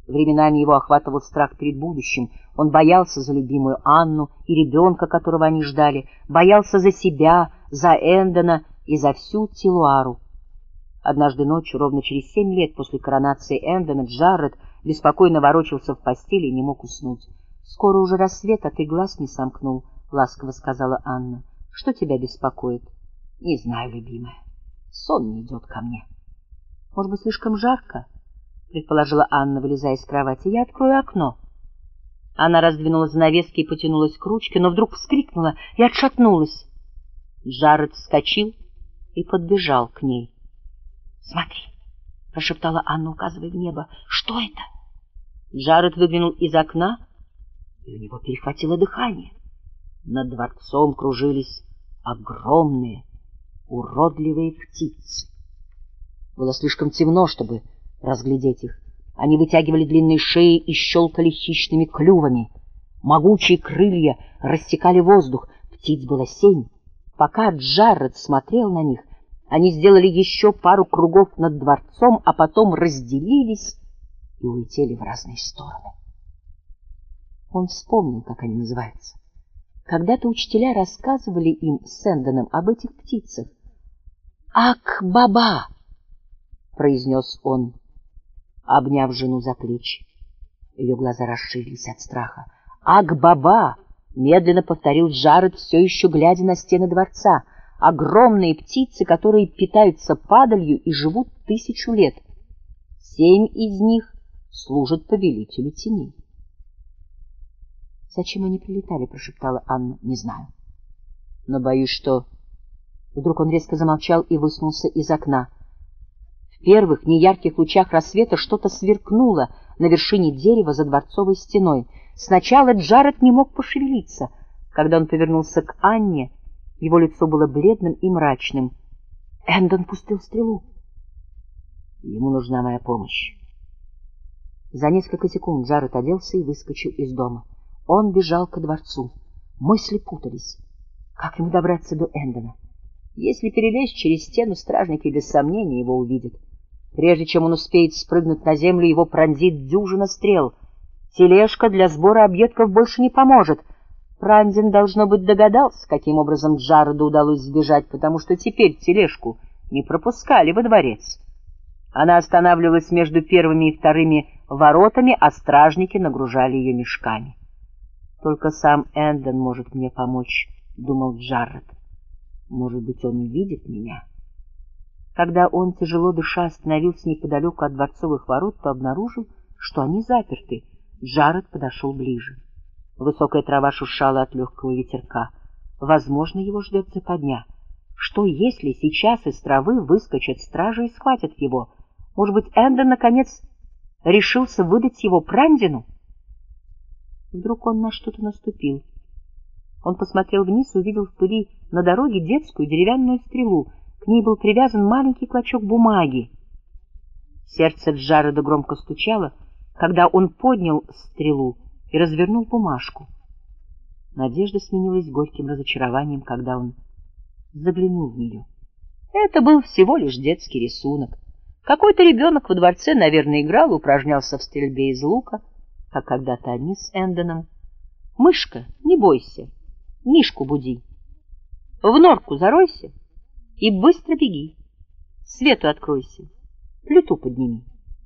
Временами его охватывал страх перед будущим. Он боялся за любимую Анну и ребенка, которого они ждали, боялся за себя, за Эндона и за всю Тилуару. Однажды ночью, ровно через 7 лет после коронации Эндона, Джаред беспокойно ворочался в постели и не мог уснуть. — Скоро уже рассвет, а ты глаз не сомкнул, — ласково сказала Анна. — Что тебя беспокоит? — Не знаю, любимая. Сон не идет ко мне. — Может быть, слишком жарко? — предположила Анна, вылезая из кровати. — Я открою окно. Она раздвинула занавески и потянулась к ручке, но вдруг вскрикнула и отшатнулась. Джаред вскочил и подбежал к ней. — Смотри, — прошептала Анна, указывая в небо. — Что это? Джаред выглянул из окна, и у него перехватило дыхание. Над дворцом кружились огромные, уродливые птицы. Было слишком темно, чтобы разглядеть их. Они вытягивали длинные шеи и щелкали хищными клювами. Могучие крылья рассекали воздух. Птиц было 7. Пока Джаред смотрел на них, они сделали еще пару кругов над дворцом, а потом разделились и улетели в разные стороны. Он вспомнил, как они называются. Когда-то учителя рассказывали им с Эндоном об этих птицах. «Ак-баба!» — произнес он, обняв жену за плечи. Ее глаза расширились от страха. «Ак-баба!» — медленно повторил Джаред, все еще глядя на стены дворца. «Огромные птицы, которые питаются падалью и живут 1000 лет. 7 из них служат повелителю теней». «Зачем они прилетали?» — прошептала Анна. «Не знаю. Но боюсь, что...» Вдруг он резко замолчал и высунулся из окна. В первых неярких лучах рассвета что-то сверкнуло на вершине дерева за дворцовой стеной. Сначала Джаред не мог пошевелиться. Когда он повернулся к Анне, его лицо было бледным и мрачным. Эндон пустил стрелу. Ему нужна моя помощь. За несколько секунд Джаред оделся и выскочил из дома. Он бежал ко дворцу. Мысли путались. Как ему добраться до Эндона? Если перелезть через стену, стражники без сомнения его увидят. Прежде чем он успеет спрыгнуть на землю, его пронзит дюжина стрел. Тележка для сбора объедков больше не поможет. Прандин, должно быть, догадался, каким образом Джареду удалось сбежать, потому что теперь тележку не пропускали во дворец. Она останавливалась между первыми и вторыми воротами, а стражники нагружали ее мешками. «Только сам Эндон может мне помочь», — думал Джаред. «Может быть, он увидит меня». Когда он, тяжело дыша, остановился неподалеку от дворцовых ворот, то обнаружил, что они заперты. Джаред подошел ближе. Высокая трава шуршала от легкого ветерка. Возможно, его ждет западня. Что, если сейчас из травы выскочат стражи и схватят его? Может быть, Эндон, наконец, решился выдать его Прандину? Вдруг он на что-то наступил. Он посмотрел вниз и увидел в пыли на дороге детскую деревянную стрелу. К ней был привязан маленький клочок бумаги. Сердце Джареда громко стучало, когда он поднял стрелу и развернул бумажку. Надежда сменилась горьким разочарованием, когда он заглянул в нее. Это был всего лишь детский рисунок. Какой-то ребенок во дворце, наверное, играл, упражнялся в стрельбе из лука, как когда-то они с Эндоном. «Мышка, не бойся, Мишку буди. В норку заройся и быстро беги. Свету откройся, плиту подними».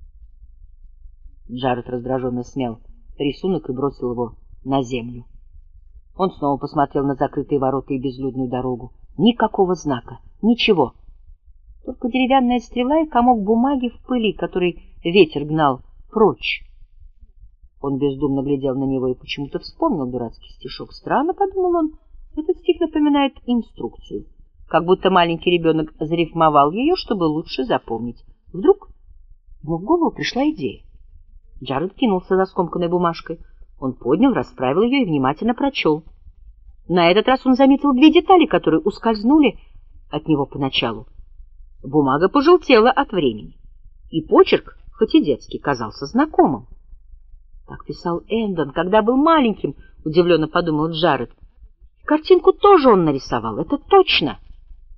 Джаред раздраженно смял рисунок и бросил его на землю. Он снова посмотрел на закрытые ворота и безлюдную дорогу. Никакого знака, ничего. Только деревянная стрела и комок бумаги в пыли, который ветер гнал прочь. Он бездумно глядел на него и почему-то вспомнил дурацкий стишок. Странно, подумал он, этот стих напоминает инструкцию. Как будто маленький ребенок зарифмовал ее, чтобы лучше запомнить. Вдруг ему в голову пришла идея. Джаред кинулся за скомканной бумажкой. Он поднял, расправил ее и внимательно прочел. На этот раз он заметил 2 детали, которые ускользнули от него поначалу. Бумага пожелтела от времени, и почерк, хоть и детский, казался знакомым. Так писал Эндон, когда был маленьким, удивленно подумал Джаред. Картинку тоже он нарисовал, это точно.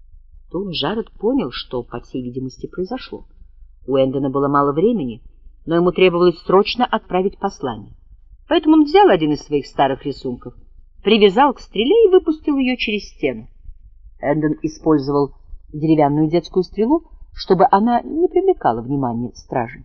Тут Джаред понял, что, по всей видимости, произошло. У Эндона было мало времени, но ему требовалось срочно отправить послание. Поэтому он взял один из своих старых рисунков, привязал к стреле и выпустил ее через стену. Эндон использовал деревянную детскую стрелу, чтобы она не привлекала внимания стражей.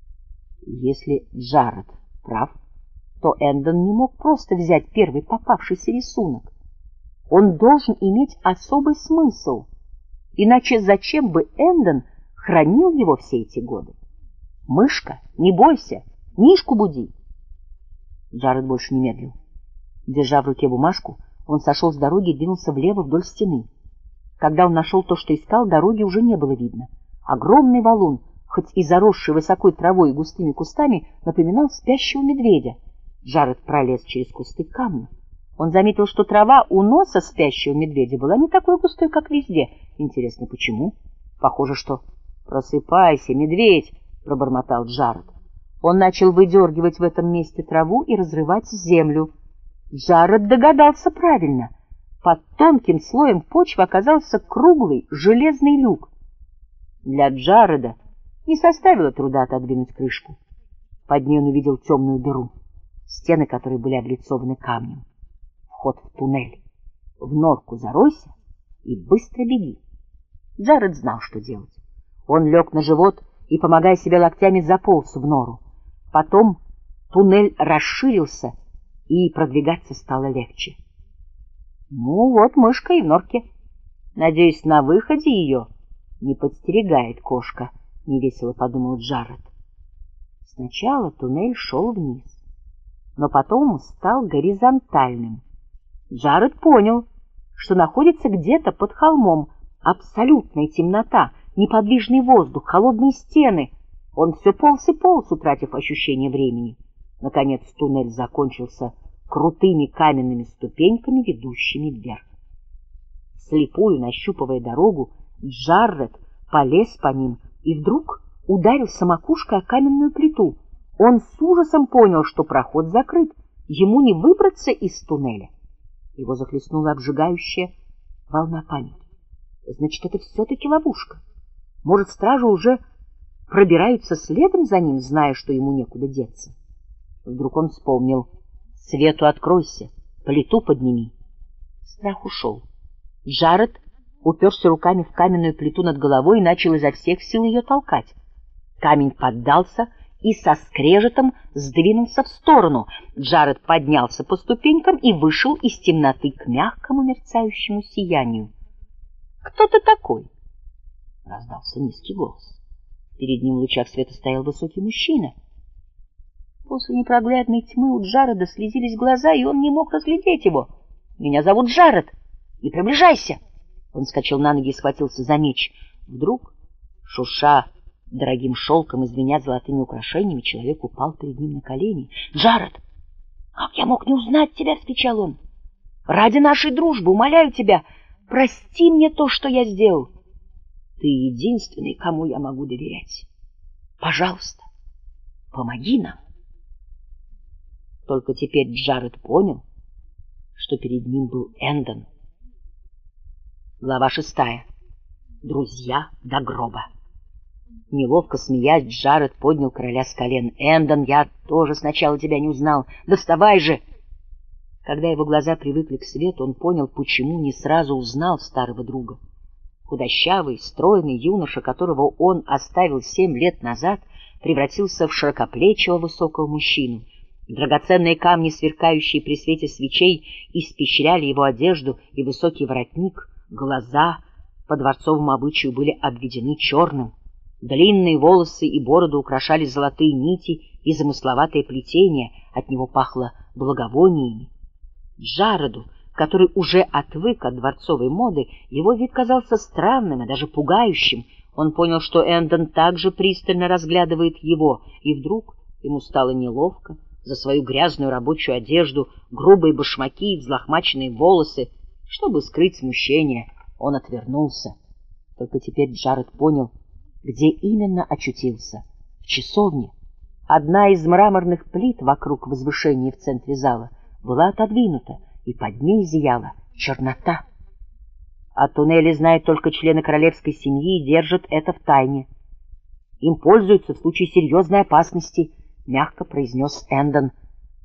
Если Джаред прав, то Эндон не мог просто взять первый попавшийся рисунок. Он должен иметь особый смысл, иначе зачем бы Эндон хранил его все эти годы? «Мышка, не бойся, Мишку буди!» Джаред больше не медлил. Держа в руке бумажку, он сошел с дороги и двинулся влево вдоль стены. Когда он нашел то, что искал, дороги уже не было видно. Огромный валун, хоть и заросший высокой травой и густыми кустами, напоминал спящего медведя. Джаред пролез через кусты к камню. Он заметил, что трава у носа спящего медведя была не такой густой, как везде. Интересно, почему? Похоже, что... «Просыпайся, медведь!» — пробормотал Джаред. Он начал выдергивать в этом месте траву и разрывать землю. Джаред догадался правильно. Под тонким слоем почвы оказался круглый железный люк. Для Джареда не составило труда отодвинуть крышку. Под ней он увидел темную дыру, стены которой были облицованы камнем. Вход в туннель. В норку заройся и быстро беги. Джаред знал, что делать. Он лег на живот и, помогая себе локтями, заполз в нору. Потом туннель расширился, и продвигаться стало легче. Ну вот мышка и в норке. Надеюсь, на выходе ее не подстерегает кошка, — невесело подумал Джаред. Сначала туннель шел вниз, но потом стал горизонтальным. Джаред понял, что находится где-то под холмом. Абсолютная темнота, неподвижный воздух, холодные стены. Он все полз и полз, утратив ощущение времени. Наконец туннель закончился крутыми каменными ступеньками, ведущими вверх. Вслепую нащупывая дорогу, Джаред полез по ним и вдруг ударился макушкой о каменную плиту. Он с ужасом понял, что проход закрыт, ему не выбраться из туннеля. Его захлестнула обжигающая волна паники. Значит, это все-таки ловушка. Может, стражи уже пробираются следом за ним, зная, что ему некуда деться. Вдруг он вспомнил: «Свету откройся, плиту подними». Страх ушел. Джаред уперся руками в каменную плиту над головой и начал изо всех сил ее толкать. Камень поддался и со скрежетом сдвинулся в сторону. Джаред поднялся по ступенькам и вышел из темноты к мягкому мерцающему сиянию. «Кто ты такой?» — раздался низкий голос. Перед ним в лучах света стоял высокий мужчина. После непроглядной тьмы у Джареда слезились глаза, и он не мог разглядеть его. «Меня зовут Джаред! Не приближайся!» Он вскочил на ноги и схватился за меч. Вдруг, шурша дорогим шелком и звеня золотыми украшениями, человек упал перед ним на колени. «Джаред! Как я мог не узнать тебя?» — вскричал он. «Ради нашей дружбы умоляю тебя, прости мне то, что я сделал. Ты единственный, кому я могу доверять. Пожалуйста, помоги нам». Только теперь Джаред понял, что перед ним был Эндон. Глава 6. Друзья до гроба. Неловко смеясь, Джаред поднял короля с колен. «Эндон, я тоже сначала тебя не узнал. Да вставай же!» Когда его глаза привыкли к свету, он понял, почему не сразу узнал старого друга. Худощавый, стройный юноша, которого он оставил 7 лет назад, превратился в широкоплечего высокого мужчину. Драгоценные камни, сверкающие при свете свечей, испещряли его одежду и высокий воротник. Глаза по дворцовому обычаю были обведены черным. Длинные волосы и бороду украшали золотые нити и замысловатое плетение, от него пахло благовониями. Джареду, который уже отвык от дворцовой моды, его вид казался странным и даже пугающим. Он понял, что Эндон также пристально разглядывает его, и вдруг ему стало неловко за свою грязную рабочую одежду, грубые башмаки и взлохмаченные волосы. Чтобы скрыть смущение, он отвернулся. Только теперь Джаред понял, где именно очутился. В часовне. Одна из мраморных плит вокруг возвышения в центре зала была отодвинута, и под ней зияла чернота. О туннеле знают только члены королевской семьи и держат это в тайне. Им пользуются в случае серьезной опасности, — мягко произнес Эндон.